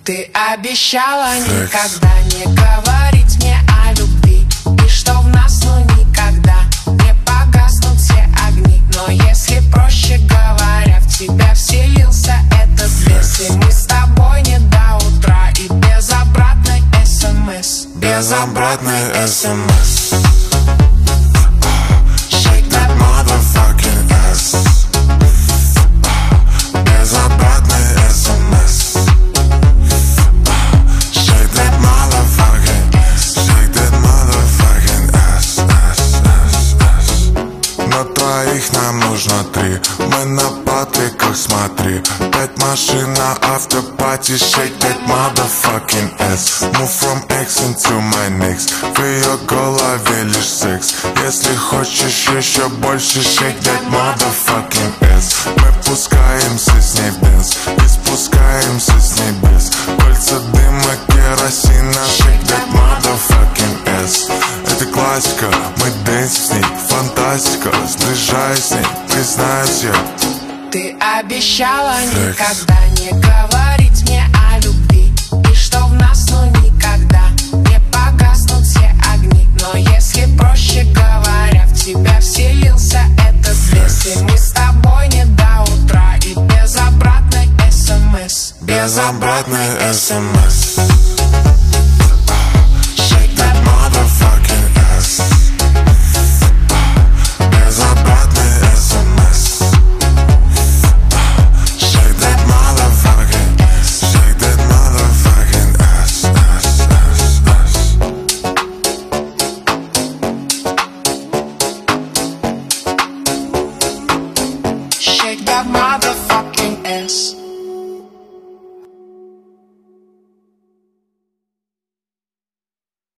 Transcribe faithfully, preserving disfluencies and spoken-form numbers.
Ты обещала никогда не говорить мне о любви, и что в нас ну никогда не погаснут все огни. Но если проще говоря, в тебя вселился этот бес, и мы с тобой не до утра, и без обратной смс, без обратной смс. Shake that motherfucking ass. Без обратной смс. Shake that motherfucking ass. Shake that motherfucking ass, ass, ass, ass. На троих нам нужно три. Мы на патриках, смотри. Пять машин на автопати. Shake that motherfucking ass. Move from X into my next. В ее голове лишь секс. Если хочешь еще больше, shake that motherfucking ass. Мы пускаемся с ней в дэнс и спускаемся с небес. Кольца дыма, керосина, shake that motherfucking ass. Это классика, мы дэнсим с ней, фантастика. Сближаясь с ней, признаюсь я. Ты обещала никогда не говорить мне о любви, и что в нас ну никогда не погаснут все огни. Но если проще говоря, в тебя вселился этот бес, и мы с тобой не до утра, и без обратной смс, без обратной смс. Shake that motherfucking ass. Без обратной смс. Shake that motherfucking ass. Shake that motherfucking ass, ass, ass, ass. Shake that motherfucking